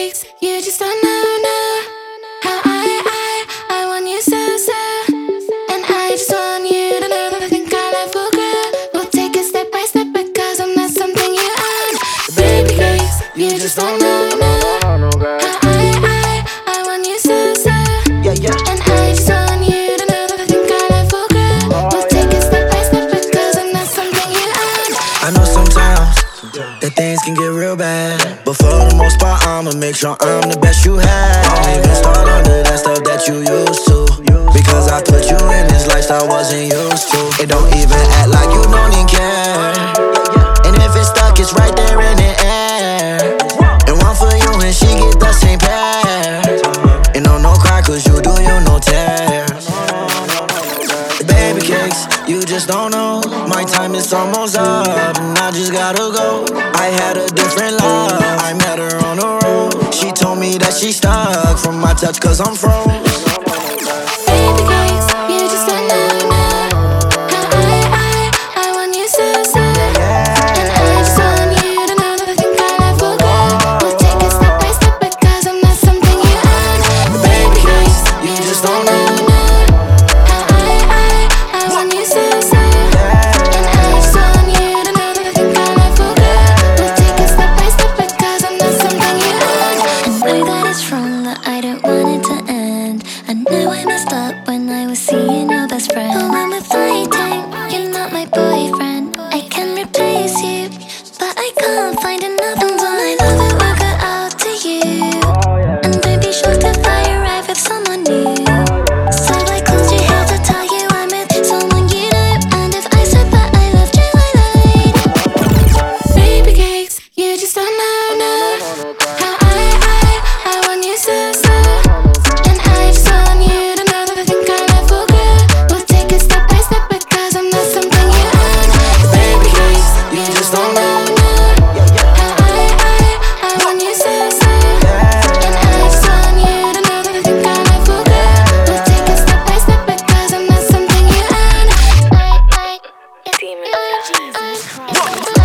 cakes, you just don't know how I want you so. And I just want you to know that I think our life will grow. We'll take it step by step because I'm not something you own. Baby cakes, you just don't know how I want you so. Yeah, yeah. And I just want you to know that I think our life will grow. We'll take it step by step because I'm not something you own. I know sometimes that things can get real bad, but for the most part, I'ma make sure I'm the best you had. Don't even start under that stuff that you used to, because I put you in this lifestyle I wasn't used to. It don't even act like you don't even care, and if it's stuck, it's right there in the air. And one for you and she get the same pair. And no cry, cause you do you no tears. Baby cakes, you just don't know. My time is almost up, and I just gotta go. I had a different love, I met her on the road. She told me that she stuck from my touch cause I'm froze. Baby cakes, you just don't know how I want you so. And I just want you to know that I think our life will grow. We'll take it step by step because I'm not something you own. Baby cakes, you just don't know I want you so. And I just want you to know that I think our life will grow. We'll take it step by step because I'm not something you own. I know that it's wrong, that I don't want it to end. I know I messed up when I was seeing your best friend. But when we're fighting, you're not my boyfriend. I can replace you, but I can't find another one. My love it will go out to you, and don't be shocked if I arrive with someone new. So I called you here to tell you I'm with someone you know. And if I said that I loved you, I lied. Baby cakes, you just don't know how I want you so. And I just want you to know that I think our life will grow. We'll take it step by step because I'm not something you own. Baby cakes, you just don't know how I want you so. And I just want you to know that I think our life will grow. We'll take it step by step because I'm not something you own. Demon Jesus Christ.